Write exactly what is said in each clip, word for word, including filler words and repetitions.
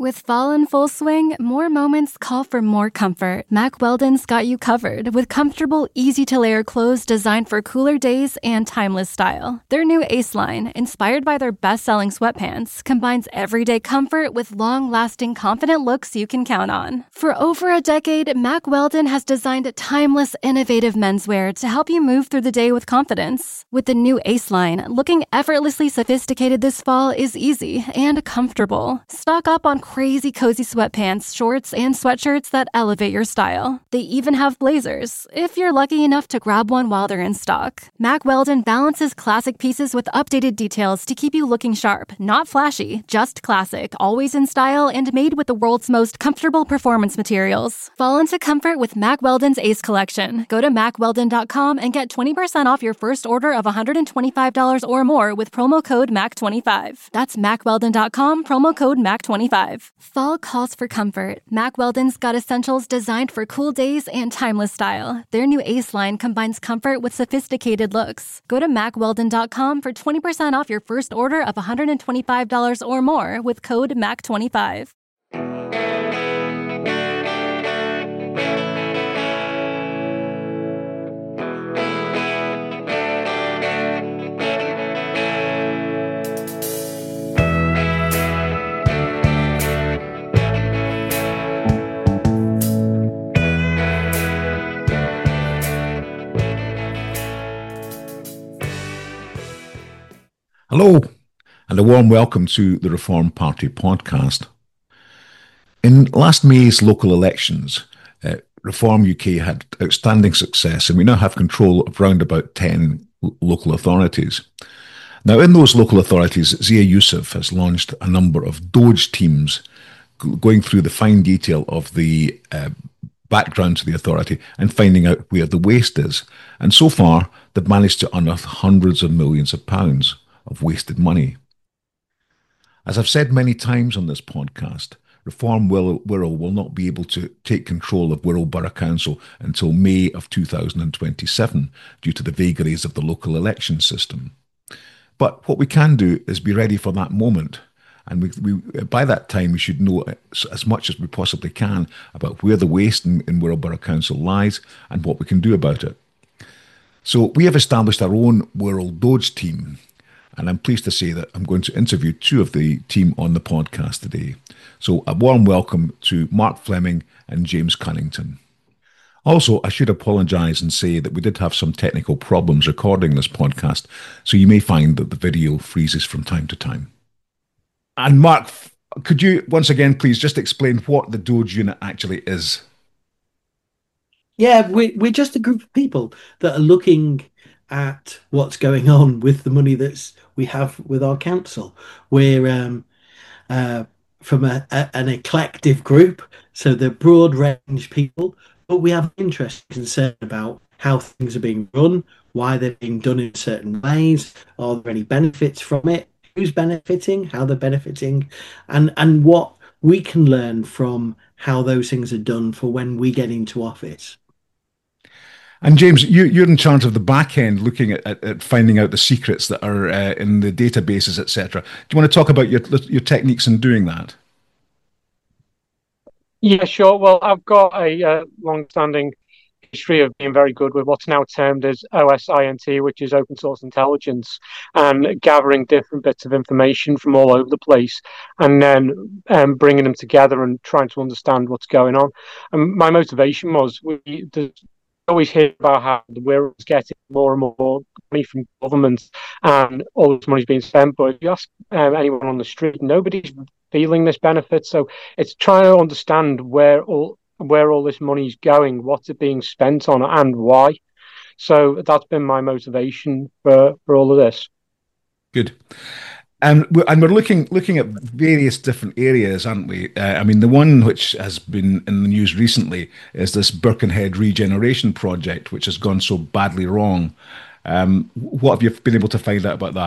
With fall in full swing, more moments call for more comfort. Mack Weldon's got you covered with comfortable, easy-to-layer clothes designed for cooler days and timeless style. Their new Ace line, inspired by their best-selling sweatpants, combines everyday comfort with long-lasting, confident looks you can count on. For over a decade, Mack Weldon has designed timeless, innovative menswear to help you move through the day with confidence. With the new Ace line, looking effortlessly sophisticated this fall is easy and comfortable. Stock up on crazy cozy sweatpants, shorts, and sweatshirts that elevate your style. They even have blazers, if you're lucky enough to grab one while they're in stock. Mack Weldon balances classic pieces with updated details to keep you looking sharp, not flashy, just classic, always in style, and made with the world's most comfortable performance materials. Fall into comfort with Mack Weldon's Ace collection. Go to mack weldon dot com and get twenty percent off your first order of one hundred twenty-five dollars or more with promo code M A C twenty-five. That's mack weldon dot com, promo code M A C twenty-five. Fall calls for comfort. Mack Weldon's got essentials designed for cool days and timeless style. Their new Ace line combines comfort with sophisticated looks. Go to mack weldon dot com for twenty percent off your first order of one hundred twenty-five dollars or more with code M A C twenty-five. Hello, and a warm welcome to the Reform Party podcast. In last May's local elections, uh, Reform U K had outstanding success, and we now have control of round about ten l- local authorities. Now, in those local authorities, Zia Yusuf has launched a number of Doge teams g- going through the fine detail of the uh, background to the authority and finding out where the waste is. And so far, they've managed to unearth hundreds of millions of pounds of wasted money. As I've said many times on this podcast, Reform Wirral will not be able to take control of Wirral Borough Council until May of two thousand twenty-seven due to the vagaries of the local election system. But what we can do is be ready for that moment. And we, we, by that time, we should know as much as we possibly can about where the waste in, in Wirral Borough Council lies and what we can do about it. So we have established our own Wirral Doge team. And I'm pleased to say that I'm going to interview two of the team on the podcast today. So a warm welcome to Mark Fleming and James Cunnington. Also, I should apologise and say that we did have some technical problems recording this podcast, so you may find that the video freezes from time to time. And Mark, could you once again please just explain what the Doge unit actually is? Yeah, we, we're just a group of people that are looking at what's going on with the money that's we have with our council. We're um, uh, from a, a, an eclectic group, so they're broad range people, but we have interest and concern about how things are being run, why they're being done in certain ways, are there any benefits from it, who's benefiting, how they're benefiting, and, and what we can learn from how those things are done for when we get into office. And James, you, you're in charge of the back end, looking at, at, at finding out the secrets that are uh, in the databases, et cetera. Do you want to talk about your your techniques in doing that? Yeah, sure. Well, I've got a uh, long-standing history of being very good with what's now termed as O S I N T, which is open source intelligence, and gathering different bits of information from all over the place, and then um, bringing them together and trying to understand what's going on. And my motivation was we. The, always hear about how the Wirral's getting more and more money from government and all this money's being spent, but if you ask um, anyone on the street, nobody's feeling this benefit. So it's trying to understand where all where all this money's going, what's it being spent on, and why. So that's been my motivation for, for all of this. Good. And we're, and we're looking looking at various different areas, aren't we? Uh, I mean, the one which has been in the news recently is this Birkenhead regeneration project, which has gone so badly wrong. Um, what have you been able to find out about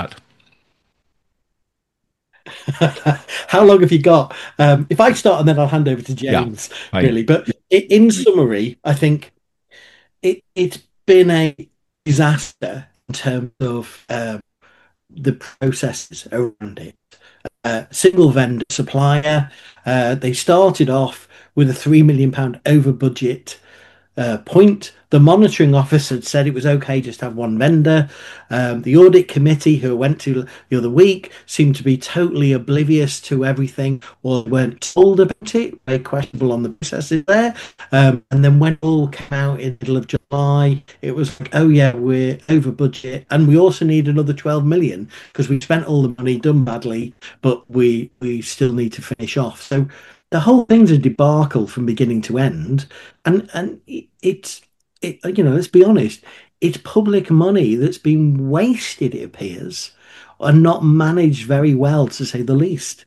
that? How long have you got? Um, if I start and then I'll hand over to James, yeah, really. But in summary, I think it, it's been a disaster in terms of um, the processes around it. uh, single vendor supplier. Uh, they started off with a three million pound over budget uh, point. The monitoring office had said it was okay just to have one vendor. Um, the audit committee, who I went to the other week, seemed to be totally oblivious to everything or weren't told about it. Very questionable on the processes there. Um, and then when it all came out in the middle of July, it was like, oh yeah, we're over budget, and we also need another twelve million because we spent all the money, done badly, but we we still need to finish off. So the whole thing's a debacle from beginning to end, and and it's it, you know, let's be honest, it's public money that's been wasted, it appears, and not managed very well, to say the least.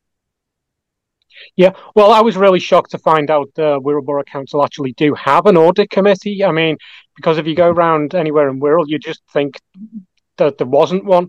Yeah, well, I was really shocked to find out the Wirral Borough Council actually do have an audit committee. I mean, because if you go around anywhere in Wirral, you just think that there wasn't one,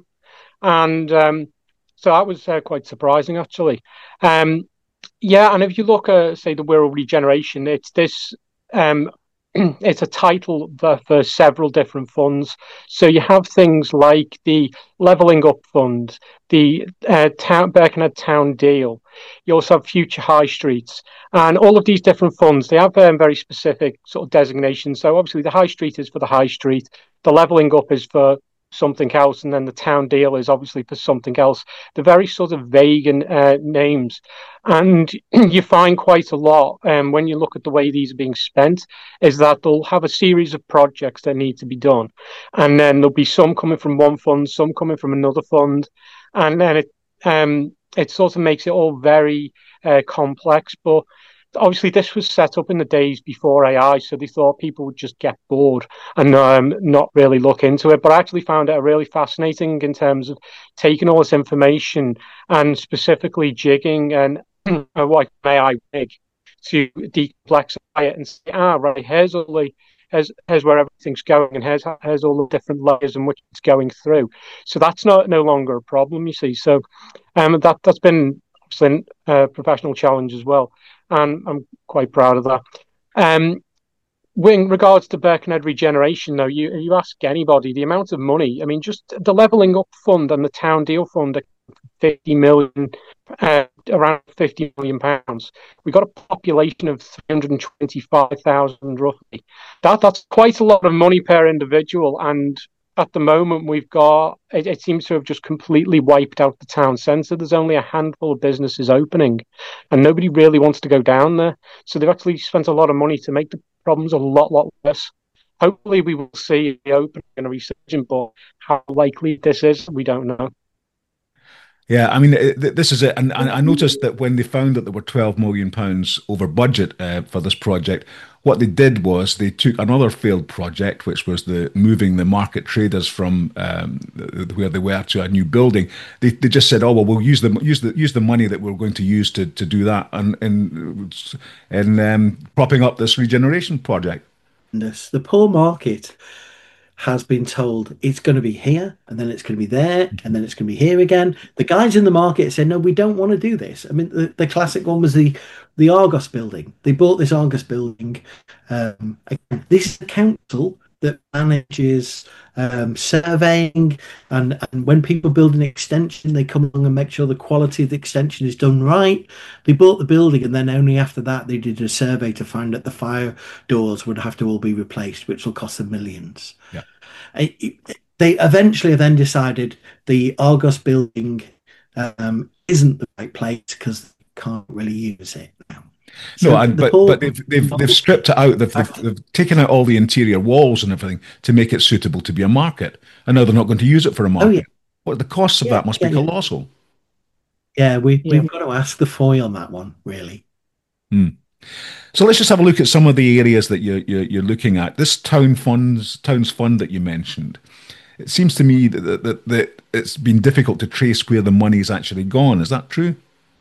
and um, so that was uh, quite surprising, actually. Um, yeah, and if you look at, say, the Wirral Regeneration, it's this. Um, It's a title for, for several different funds. So you have things like the Levelling Up Fund, the uh, town, Birkenhead Town Deal. You also have Future High Streets. And all of these different funds, they have um, very specific sort of designations. So obviously the High Street is for the High Street. The Levelling Up is for something else, and then the Town Deal is obviously for something else. They're very sort of vague uh, names, and you find quite a lot um, when you look at the way these are being spent, is that they'll have a series of projects that need to be done, and then there'll be some coming from one fund, some coming from another fund, and then it um, it sort of makes it all very uh, complex. But obviously this was set up in the days before A I, so they thought people would just get bored and um, not really look into it. But I actually found it really fascinating in terms of taking all this information and specifically jigging and uh, what A I rig to decomplexify it and say, ah, right, here's all the here's, here's where everything's going, and here's here's all the different layers in which it's going through. So that's not no longer a problem, you see. So um, that that's been obviously a professional challenge as well, and I'm quite proud of that. Um, in regards to Birkenhead Regeneration, though, you you ask anybody the amount of money. I mean, just the Levelling Up Fund and the Town Deal Fund are fifty million, uh, around fifty million pounds. We've got a population of three hundred twenty-five thousand roughly. That that's quite a lot of money per individual, and at the moment we've got it, it seems to have just completely wiped out the town centre. There's only a handful of businesses opening, and nobody really wants to go down there. So they've actually spent a lot of money to make the problems a lot, lot worse. Hopefully we will see the opening and a resurgence, but how likely this is, we don't know. Yeah, I mean, this is it. And I noticed that when they found that there were twelve million pounds over budget uh, for this project, what they did was they took another failed project, which was the moving the market traders from um, where they were to a new building. They they just said, oh, well, we'll use the use the use the money that we're going to use to to do that, and and and um, propping up this regeneration project. This the poor market has been told it's going to be here, and then it's going to be there, and then it's going to be here again. The guys in the market said, no, we don't want to do this. I mean, the, the classic one was the the Argos building. They bought this Argos building. Um, again, this is the council that manages um, surveying, and, and when people build an extension, they come along and make sure the quality of the extension is done right. They bought the building, and then only after that they did a survey to find that the fire doors would have to all be replaced, which will cost them millions. Yeah. It, it, they eventually then decided the Argos building um, isn't the right place because they can't really use it now. So no, and, but whole, but they've they've they've stripped it out. They've, they've they've taken out all the interior walls and everything to make it suitable to be a market. And now they're not going to use it for a market. Oh, yeah. What the costs of yeah, that must yeah, be colossal. Yeah, we yeah. we've got to ask the foil on that one, really. Hmm. So let's just have a look at some of the areas that you're you're, you're looking at. This town funds towns fund that you mentioned. It seems to me that, that that that it's been difficult to trace where the money's actually gone. Is that true?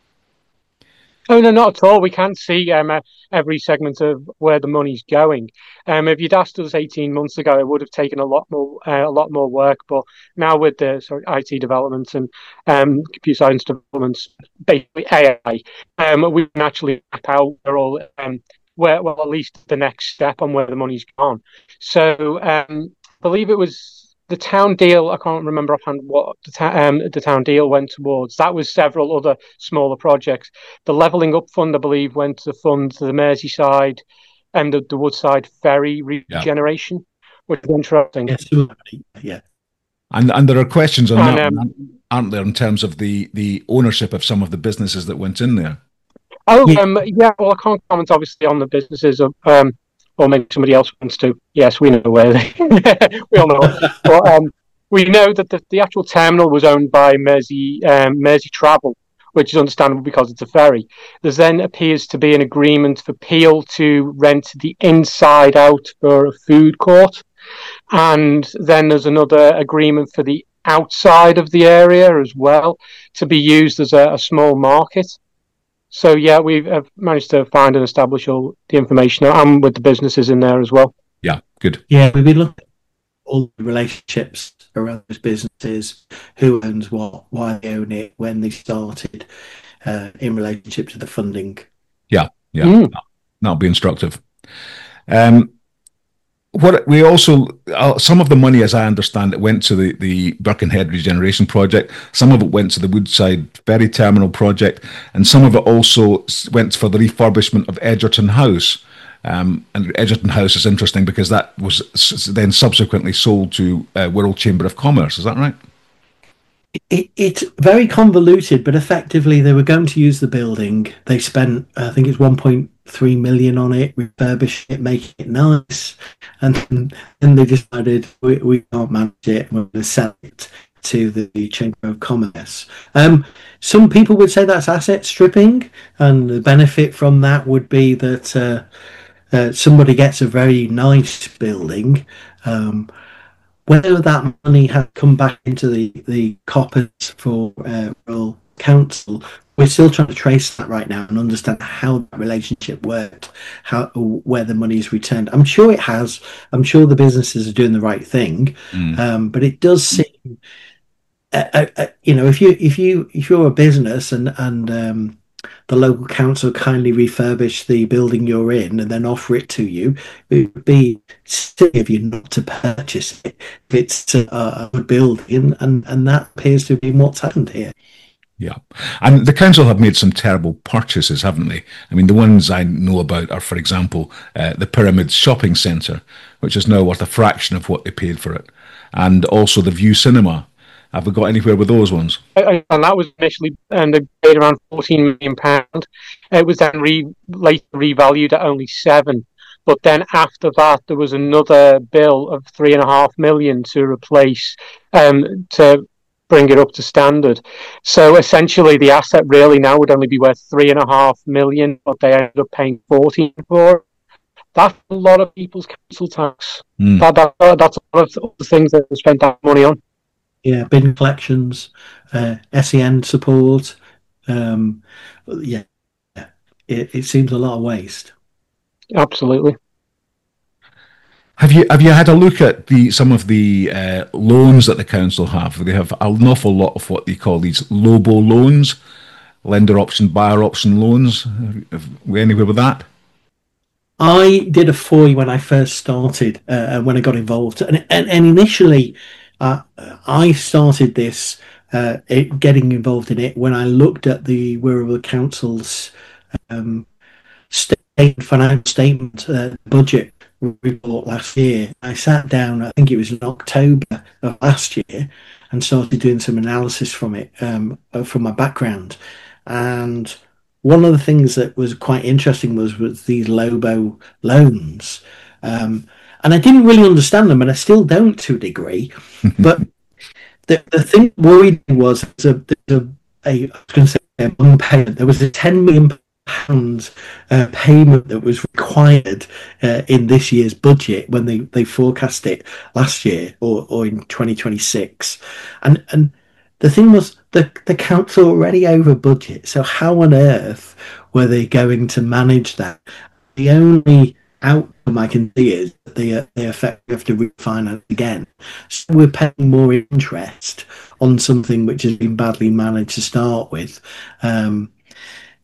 Oh, no, not at all. We can't see um, uh, every segment of where the money's going. Um, if you'd asked us eighteen months ago, it would have taken a lot more uh, a lot more work. But now with the sorry, I T developments and um, computer science developments, basically A I, um, we can actually map out where all um, where well at least the next step on where the money's gone. So um, I believe it was the town deal, I can't remember offhand what the, ta- um, the town deal went towards. That was several other smaller projects. The Levelling Up Fund, I believe, went to fund the Merseyside and the, the Woodside ferry regeneration, yeah. which is interesting. Yes, yeah. And and there are questions on and, that, um, one, aren't there, in terms of the, the ownership of some of the businesses that went in there? Oh, yeah. Um, yeah. Well, I can't comment, obviously, on the businesses of... Um, or maybe somebody else wants to. Yes, we know where they. we all know. But um, we know that the, the actual terminal was owned by Mersey um, Mersey Travel, which is understandable because it's a ferry. There then appears to be an agreement for Peel to rent the inside out for a food court, and then there's another agreement for the outside of the area as well to be used as a, a small market. So, yeah, we've managed to find and establish all the information, and with the businesses in there as well. Yeah, good. Yeah, we've been looking at all the relationships around those businesses, who owns what, why they own it, when they started, uh, in relationship to the funding. Yeah, yeah, mm. that'll be instructive. Um, what we also, uh, some of the money, as I understand it, went to the, the Birkenhead Regeneration Project. Some of it went to the Woodside Ferry Terminal Project, and some of it also went for the refurbishment of Edgerton House. Um, and Edgerton House is interesting because that was then subsequently sold to uh, Wirral Chamber of Commerce. Is that right? It, it's very convoluted, but effectively they were going to use the building. They spent, I think it's one point three million on it, refurbish it, making it nice, and then they decided we, we can't manage it, we're going to sell it to the Chamber of Commerce. Um, some people would say that's asset stripping, and the benefit from that would be that uh, uh, somebody gets a very nice building. Um, Whether that money had come back into the, the coppers for uh, rural council, we're still trying to trace that right now and understand how that relationship worked, how where the money is returned. I'm sure it has. I'm sure the businesses are doing the right thing, mm. um, but it does seem, uh, uh, you know, if you if you if you're a business and and um, the local council kindly refurbish the building you're in and then offer it to you, it would be silly of you not to purchase it if it's a, a good building, and, and that appears to have been what's happened here. Yeah. And the council have made some terrible purchases, haven't they? I mean, the ones I know about are, for example, uh, the Pyramids Shopping Centre, which is now worth a fraction of what they paid for it, and also the View Cinema. Have we got anywhere with those ones? And that was initially um, they paid around fourteen million pounds. It was then re- later revalued at only seven. But then after that, there was another bill of three and a half million to replace, um, to bring it up to standard. So essentially, the asset really now would only be worth three and a half million, but they ended up paying fourteen for it. That's a lot of people's council tax. Mm. That, that, that's a lot of the things that they spent that money on. Yeah, bin collections, uh, S E N support. Um, yeah, it, it seems a lot of waste. Absolutely. Have you have you had a look at the some of the uh, loans that the council have? They have an awful lot of what they call these LOBO loans, lender option, buyer option loans. Are we anywhere with that? I did a F O I when I first started, uh, when I got involved, and and, and initially. Uh, I started this, uh, it, getting involved in it when I looked at the Wirral Council's um, state, financial statement uh, budget report last year. I sat down, I think it was in October of last year, and started doing some analysis from it, um, from my background. And one of the things that was quite interesting was, was these LOBO loans. Um, And I didn't really understand them, and I still don't to a degree. But the the thing that worried me was there was a, a, a I was going to say a one payment. There was a ten million pounds uh, payment that was required uh, in this year's budget when they, they forecast it last year or, or in twenty twenty-six. And and the thing was the the council already over budget. So how on earth were they going to manage that? The only outcome I can see is that they, uh, they effectively have to refinance again. So we're paying more interest on something which has been badly managed to start with. Um,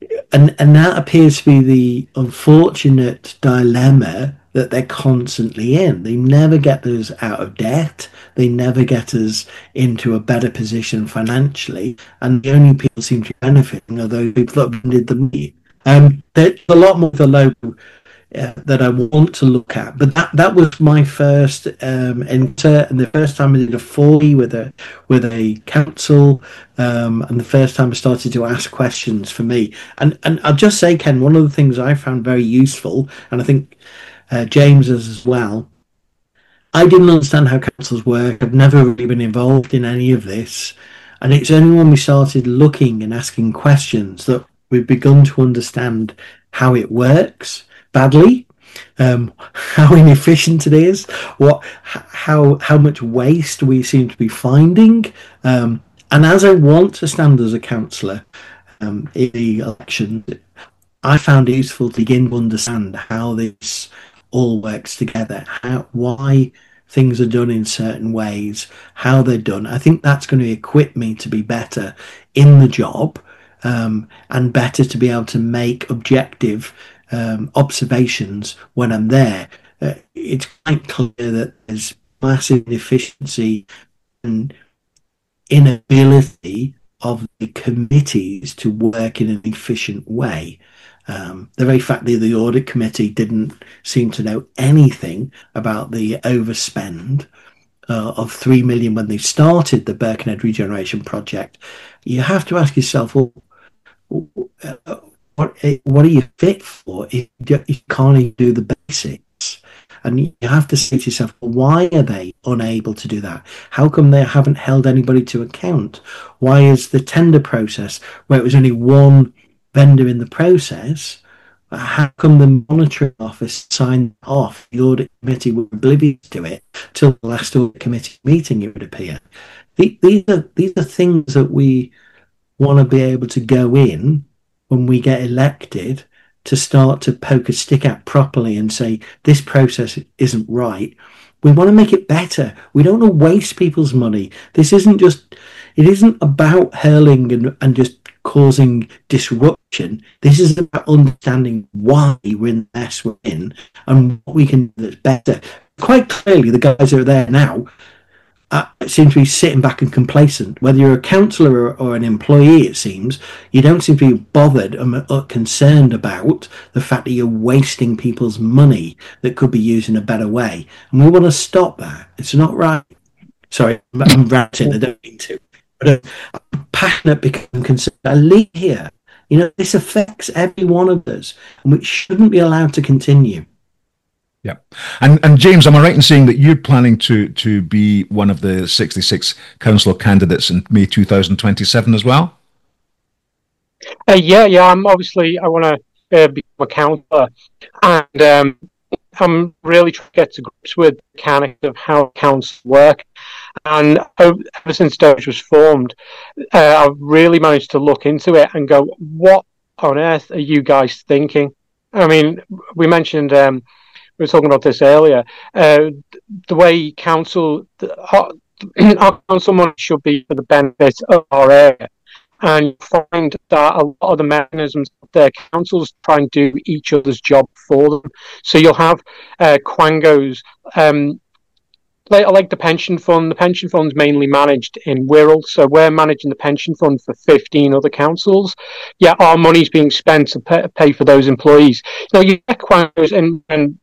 and and that appears to be the unfortunate dilemma that they're constantly in. They never get us out of debt. They never get us into a better position financially. And the only people seem to be benefiting are those people that did the money. Um, there's a lot more of the logo uh, that I want to look at, but that, that was my first um, enter, and the first time I did a forty with a with a council, um, and the first time I started to ask questions for me. And and I'll just say, Ken, one of the things I found very useful, and I think uh, James has as well. I didn't understand how councils work. I've never really been involved in any of this, and it's only when we started looking and asking questions that we've begun to understand how it works badly, um, how inefficient it is, what, how how much waste we seem to be finding. Um, and as I want to stand as a councillor um, in the election, I found it useful to begin to understand how this all works together, how why things are done in certain ways, how they're done. I think that's going to equip me to be better in the job. Um, and better to be able to make objective um, observations when I'm there. Uh, it's quite clear that there's massive inefficiency and inability of the committees to work in an efficient way. Um, the very fact that the audit committee didn't seem to know anything about the overspend Uh, of three million when they started the Birkenhead Regeneration Project, you have to ask yourself, well, what what are you fit for if you can't even do the basics? And you have to say to yourself, well, why are they unable to do that? How come they haven't held anybody to account? Why is the tender process, where it was only one vendor in the process, how come the monitoring office signed off? The audit committee were oblivious to it till the last audit committee meeting, it would appear. These are these are things that we want to be able to go in when we get elected to start to poke a stick at properly and say, this process isn't right. We want to make it better. We don't want to waste people's money. This isn't just, it isn't about hurling and, and just causing disruption. This is about understanding why we're in the mess we're in and what we can do that's better. Quite clearly, the guys that are there now uh, seem to be sitting back and complacent. Whether you're a councillor or, or an employee, it seems, you don't seem to be bothered or, or concerned about the fact that you're wasting people's money that could be used in a better way. And we want to stop that. It's not right. Sorry, I'm ranting. I don't mean to. But uh, I'm passionate because I'm concerned. I live here. You know, this affects every one of us, and we shouldn't be allowed to continue. Yeah. And and James, am I right in saying that you're planning to to be one of the sixty-six councillor candidates in May two thousand twenty-seven as well? Uh, yeah, yeah. I'm obviously, I want to uh, become a councillor, and um, I'm really trying to get to grips with the mechanics of how councils work. And ever since Doge was formed, uh, I've really managed to look into it and go, what on earth are you guys thinking? I mean, we mentioned, um, we were talking about this earlier, uh, the way council, our, our council money should be for the benefit of our area. And you find that a lot of the mechanisms of their councils try and do each other's job for them. So you'll have uh, quangos, um, like, like the pension fund. The pension fund's mainly managed in Wirral, so we're managing the pension fund for fifteen other councils. Yeah, our money's being spent to pay, pay for those employees. Now, you get quangos and and,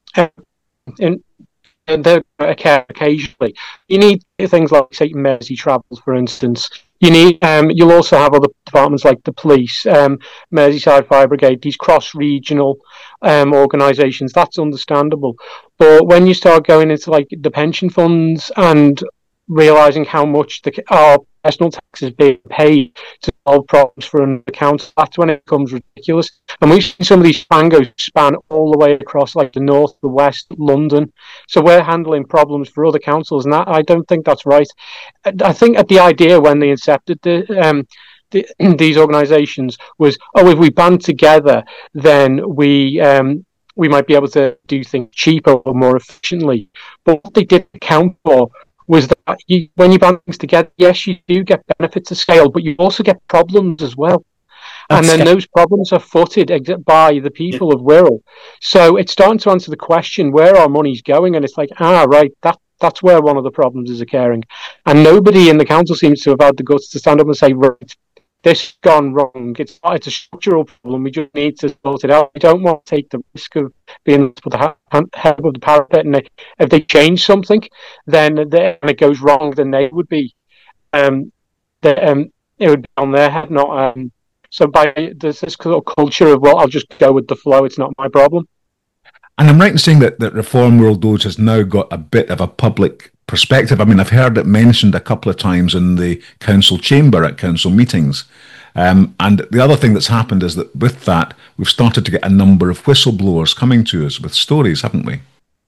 and and they're occasionally. You need things like, say, Mersey Travels, for instance. You need. Um, you'll also have other departments like the police, um, Merseyside Fire Brigade, these cross-regional um, organisations. That's understandable. But when you start going into like the pension funds and realising how much the, our personal tax is being paid to solve problems for another council, that's when it becomes ridiculous. And we've seen some of these fangos span all the way across like the north, the west, London. So we're handling problems for other councils, and that, I don't think that's right. I think at the idea when they incepted the, um, the, these organisations was, oh, if we band together, then we um, we might be able to do things cheaper or more efficiently. But what they didn't account for was that you, when you band things together, yes, you do get benefits of scale, but you also get problems as well. and then those problems are footed by the people yeah. of Wirral. So it's starting to answer the question where our money's going, and it's like, ah, right, that that's where one of the problems is occurring. And nobody in the council seems to have had the guts to stand up and say, right, this has gone wrong. It's it's a structural problem. We just need to sort it out. We don't want to take the risk of being put the head of the parapet, and they, if they change something, then they, and it goes wrong, then they would be, um, the, um, it would be on their head, not um. So by there's this sort of culture of, well, I'll just go with the flow. It's not my problem. And I'm right in saying that, that Reform Wirral Doge has now got a bit of a public perspective. I mean, I've heard it mentioned a couple of times in the council chamber at council meetings. Um, and the other thing that's happened is that with that, we've started to get a number of whistleblowers coming to us with stories, haven't we?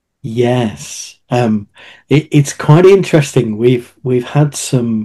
Yes. Um, it, it's quite interesting. We've, we've had some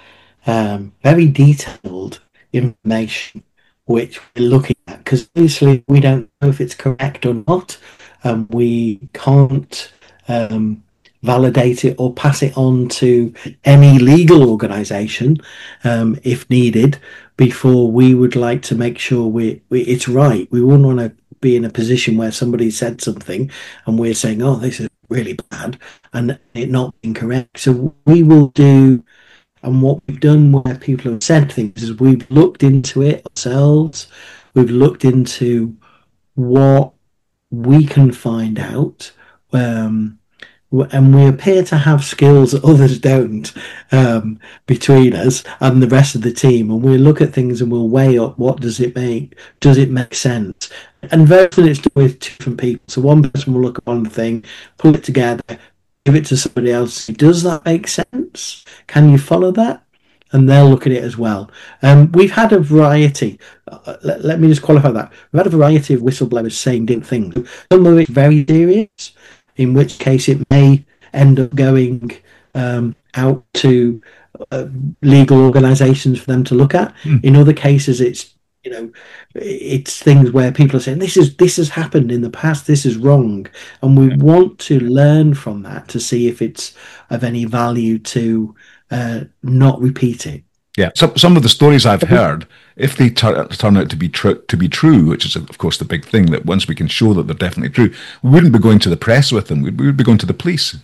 um, very detailed information which we're looking at, because obviously we don't know if it's correct or not. Um, we can't um, validate it or pass it on to any legal organisation um, if needed, before we would like to make sure we, we it's right. We wouldn't want to be in a position where somebody said something and we're saying, oh, this is really bad, and it not being correct. So we will do. And what we've done where people have said things is we've looked into it ourselves. We've looked into what we can find out. Um, and we appear to have skills that others don't um, between us and the rest of the team. And we'll look at things and we'll weigh up what does it make, does it make sense? And very often it's done with different people. So one person will look at one thing, pull it together, give it to somebody else. Does that make sense? Can you follow that? And they'll look at it as well. Um, we've had a variety. Uh, let, let me just qualify that. We've had a variety of whistleblowers saying different things. Some of it very serious, in which case it may end up going um, out to uh, legal organisations for them to look at. Mm. In other cases, it's you know, it's things where people are saying this is this has happened in the past, this is wrong, and we want to learn from that to see if it's of any value to uh, not repeat it. Yeah, some some of the stories I've heard, if they tur- turn out to be true, to be true, which is of course the big thing, that once we can show that they're definitely true, we wouldn't be going to the press with them. We would be going to the police.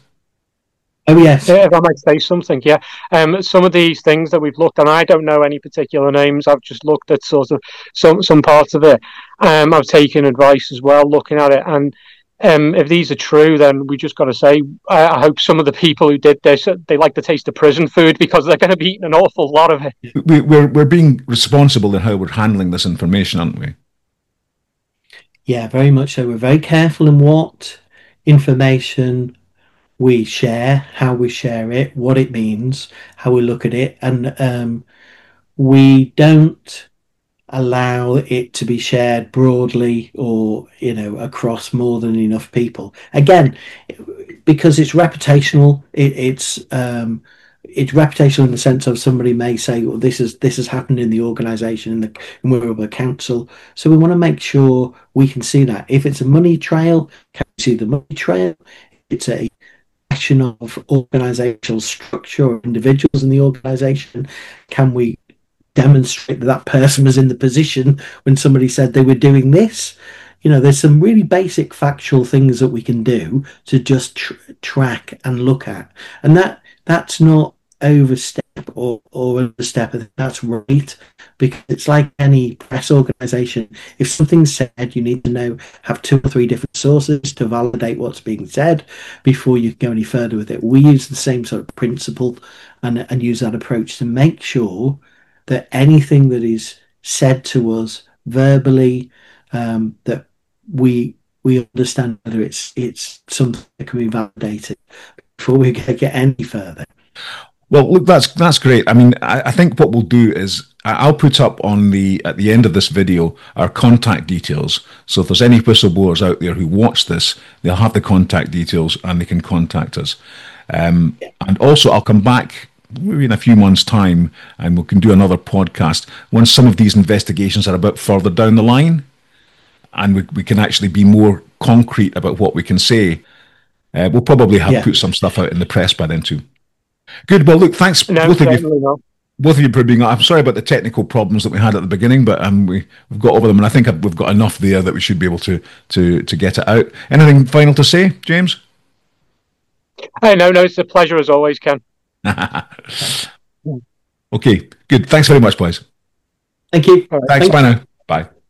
Oh yes. Yeah, if I might say something, yeah. Um, some of these things that we've looked at, and I don't know any particular names. I've just looked at sort of some some parts of it. Um, I've taken advice as well, looking at it, and um, if these are true, then we just got to say, I, I hope some of the people who did this, they like the taste of prison food, because they're going to be eating an awful lot of it. We, we're we're being responsible in how we're handling this information, aren't we? Yeah, very much so. We're very careful in what information we share, how we share it, what it means, how we look at it, and um, we don't allow it to be shared broadly or, you know, across more than enough people. Again, because it's reputational, it, it's um, it's reputational in the sense of somebody may say, well, this is this has happened in the organisation, in the in Wirral Council. So we want to make sure we can see that. If it's a money trail, can we see the money trail? It's a question of organizational structure or individuals in the organization. Can we demonstrate that that person was in the position when somebody said they were doing this? You know, there's some really basic factual things that we can do to just tr- track and look at, and that that's not overstep or or understep. I think that's right, because it's like any press organization. If something's said, you need to know, have two or three different sources to validate what's being said before you can go any further with it. We use the same sort of principle and and use that approach to make sure that anything that is said to us verbally, um, that we we understand whether it's it's something that can be validated before we get any further. Well, look, that's that's great. I mean, I, I think what we'll do is I'll put up on the at the end of this video our contact details. So if there's any whistleblowers out there who watch this, they'll have the contact details and they can contact us. Um, and also, I'll come back maybe in a few months' time, and we can do another podcast once some of these investigations are a bit further down the line, and we we can actually be more concrete about what we can say. Uh, we'll probably have yeah. put some stuff out in the press by then too. Good. Well, look, thanks no, both of you. Not. both of you for being. I'm sorry about the technical problems that we had at the beginning, but um, we, we've got over them, and I think we've got enough there that we should be able to to to get it out. Anything final to say, James? Hey, no, no, it's a pleasure as always, Ken. Okay, good. Thanks very much, boys. Thank you. Thanks. Thanks. Bye now. Bye.